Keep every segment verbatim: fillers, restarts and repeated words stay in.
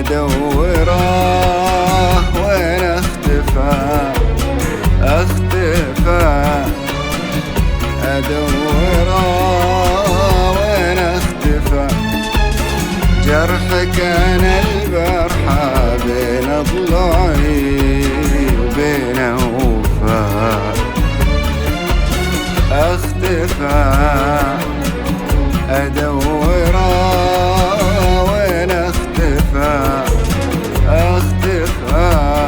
أدوره وين اختفى اختفى أدوره وين اختفى جرحك أنا البرحة بين ضلوعي وبين وفاء اختفى أدوره وين اختفى اختفى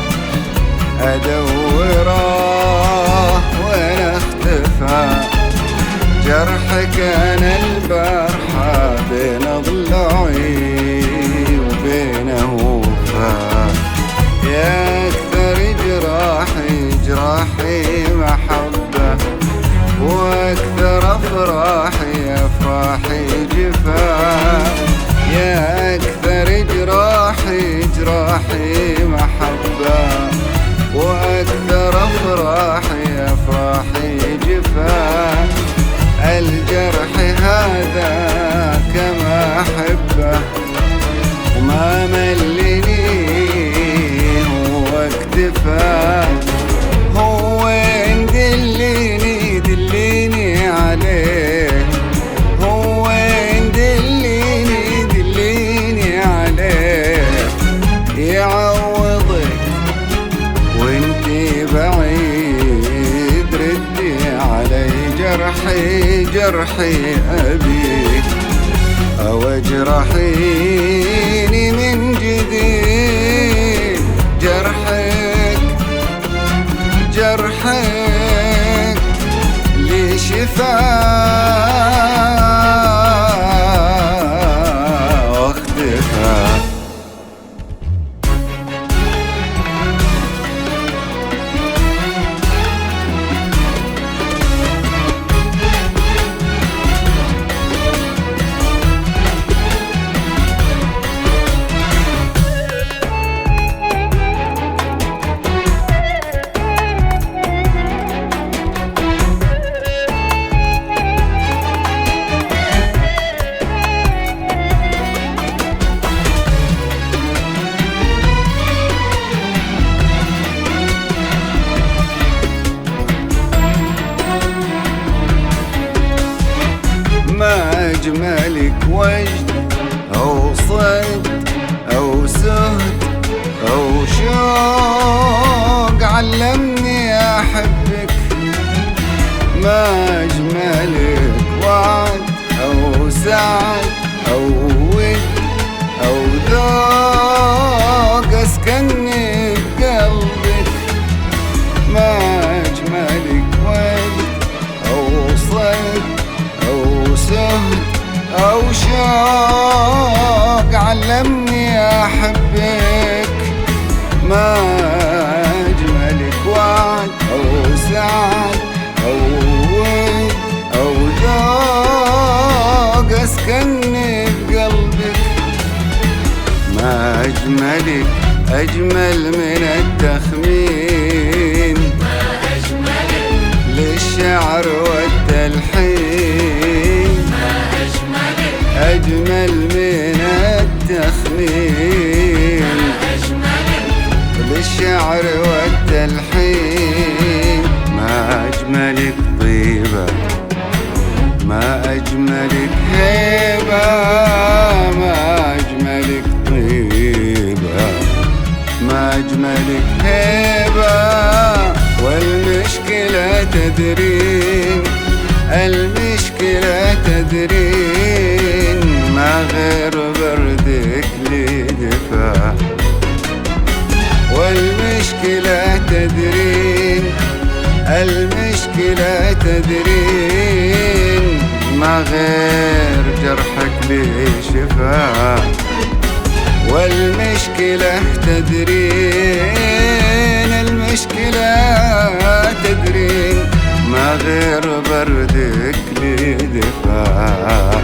أدوره وين اختفى جرحك أنا البرحة بين ضلوعي وبين وفاء يا أكثر جراحي جراحي محبة وأكثر أفراحي أفراحي جفاء يا أكثر جراحي جراحي محبة وأكثر أفراحي أفراحي جفاء الجرح هذا كما أحبه وما ملني هو اكتفى هو دليني دليني عليه هو دليني دليني عليه يعوضك وانتي بعيد ردي علي جرحي جرحي أبيك أو اجرحيني من جديد جرحك جرحك لي شفاء واختفى ما أجملك وجد أو صد أو سهد أو شوق علمني أحبك ما أجملك وعد أو سعد أو ود أو ذوق أسكنني بقلبك ما أجملك وجد أو صد أو سهد أو شوق علمني أحبك ما أجملك وعد أو سعد أو ود أو ذوق أسكنني بقلبك ما أجملك أجمل من التخمين ما أجملك للشعر والتلحين أجمل من التخمين بالشعر والتلحين ما أجملك طيبة ما أجملك هيبة ما أجملك طيبة ما أجملك هيبة والمشكلة تدرين المشكلة تدرين ما غير بردك لي دفاع والمشكلة تدرين المشكلة تدرين ما غير جرحك لي شفاء والمشكلة تدرين المشكلة تدرين ما غير بردك لي دفاع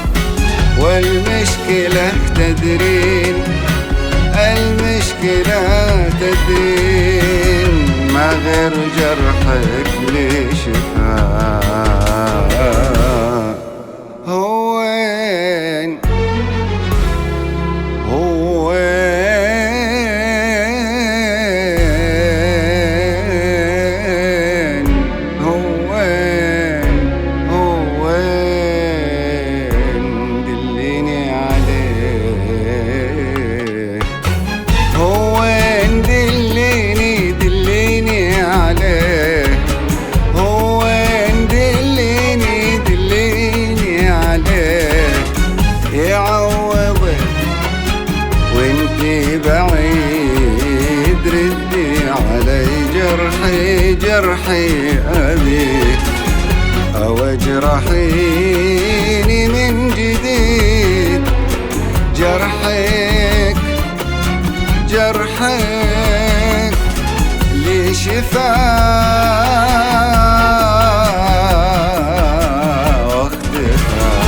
والمشكلة تدرين المشكلة تدرين ما غير جرحك لي شفاء هو وين هو وين جرحي أبيك أو اجرحيني من جديد. جرحك جرحك لي شفاء واختفاء.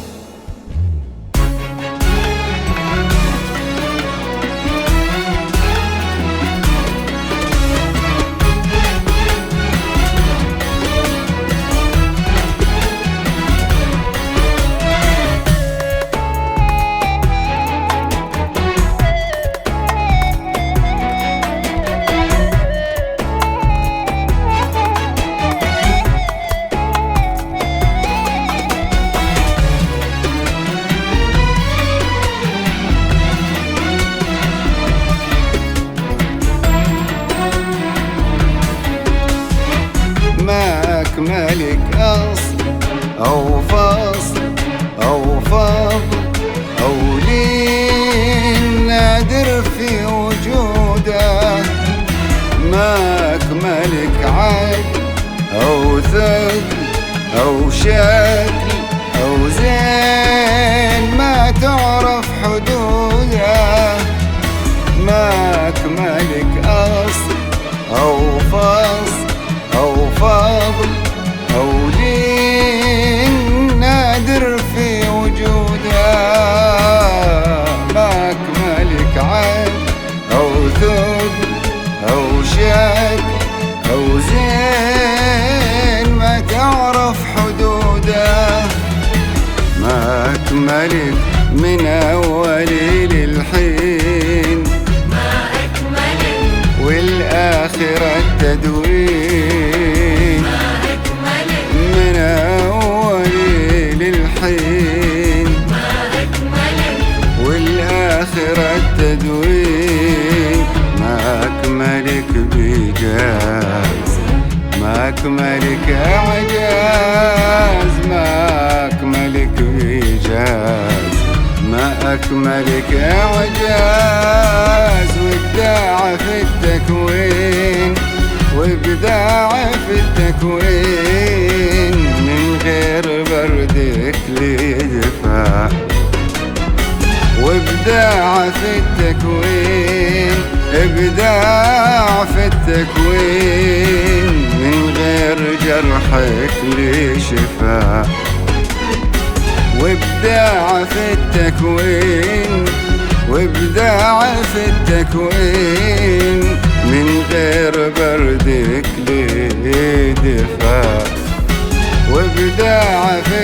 ما أكملك أصل أو فصل أو فضل أو لين نادر في وجوده. ما أكملك عدل أو ثقل أو شكل أو زين ما تعرف حدوده. ما أكملك أصل أو فصل أو فضل أو لين نادر في وجوده. ما أكملك عين أو ثقل أو شكل أو زين ما تعرف حدوده. ما أكملك من أولي للحين. ما أكملك والآخرة التدوين. ما أكملك من أولي للحين. ما أكملك والآخرة التدوين. ما أكملك بإيجاز. ما أكملك إعجاز. ما أكملك بإيجاز. ما أكملك إعجاز وإبداع في التكوين. وإبداع في التكوين من غير بردك لي دفاع. وإبداع في التكوين. إبداع في التكوين من غير جرحك لي شفاء. وإبداع في التكوين. وإبداع في التكوين من غير بردك لي دفاع. وإبداع في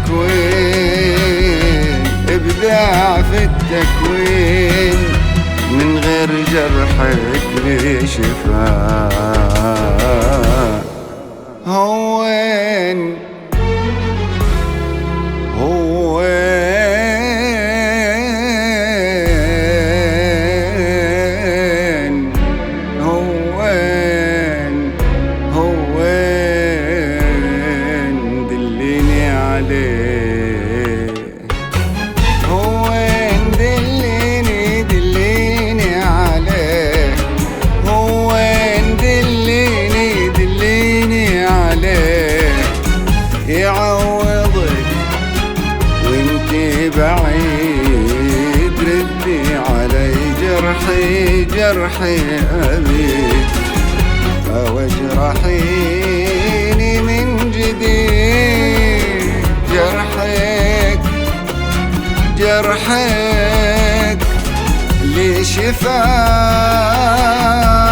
التكوين. إبداع في التكوين من غير جرحك لي شفاء. هوين هوين هوين هوين دليني عليه. هوين دليني دليني عليه. هوين دليني دليني عليه. يعوضك وانتي بعيد. ردي علي جرحي جرحي أبيك أو اجرحيني من جديد. جرحك جرحك لي شفاء